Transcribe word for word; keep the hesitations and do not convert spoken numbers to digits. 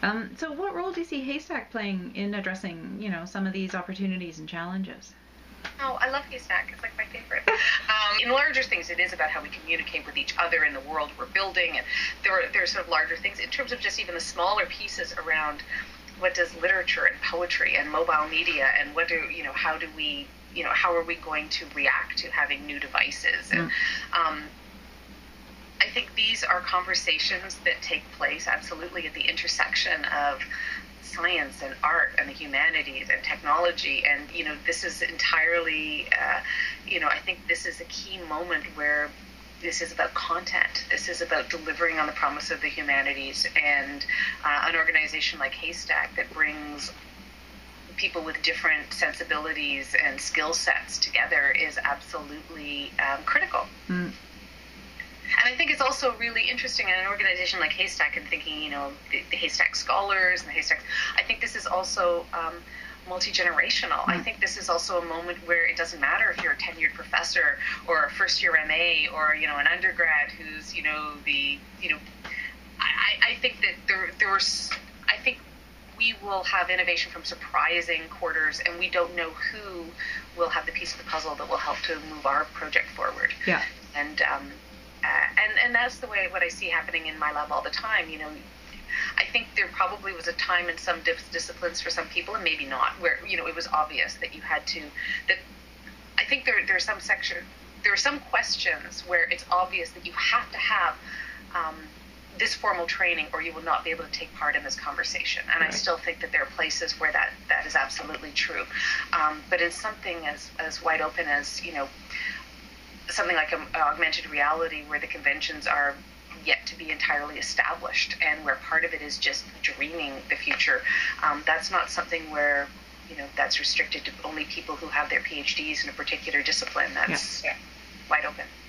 Um, so what role do you see Haystack playing in addressing, you know, some of these opportunities and challenges? Oh, I love Haystack. It's like my favorite. Um, in larger things, it is about how we communicate with each other in the world we're building, and there are, there are sort of larger things in terms of just even the smaller pieces around what does literature and poetry and mobile media, and what do, you know, how do we, you know, how are we going to react to having new devices? And um, I think these are conversations that take place absolutely at the intersection of science and art and the humanities and technology. And, you know, this is entirely, uh, you know, I think this is a key moment where this is about content. This is about delivering on the promise of the humanities. And uh, an organization like Haystack that brings people with different sensibilities and skill sets together is absolutely um, critical. Mm. And I think it's also really interesting in an organization like Haystack, and thinking, you know, the, the Haystack Scholars and the Haystack, I think this is also um, multi-generational. Mm. I think this is also a moment where it doesn't matter if you're a tenured professor or a first-year M A or, you know, an undergrad who's, you know, the, you know, I, I think that there, there was, I think we will have innovation from surprising quarters, and we don't know who will have the piece of the puzzle that will help to move our project forward. Yeah. And, um, Uh, and, and that's the way what I see happening in my lab all the time. You know, I think there probably was a time in some dis- disciplines for some people, and maybe not, where, you know, it was obvious that you had to, that I think there, there are some section, there are some questions where it's obvious that you have to have um, this formal training or you will not be able to take part in this conversation. And right. I still think that there are places where that, that is absolutely true. Um, but in something as, as wide open as, you know, something like an augmented reality where the conventions are yet to be entirely established and where part of it is just dreaming the future, um, that's not something where, you know, that's restricted to only people who have their PhDs in a particular discipline. That's yeah. wide open.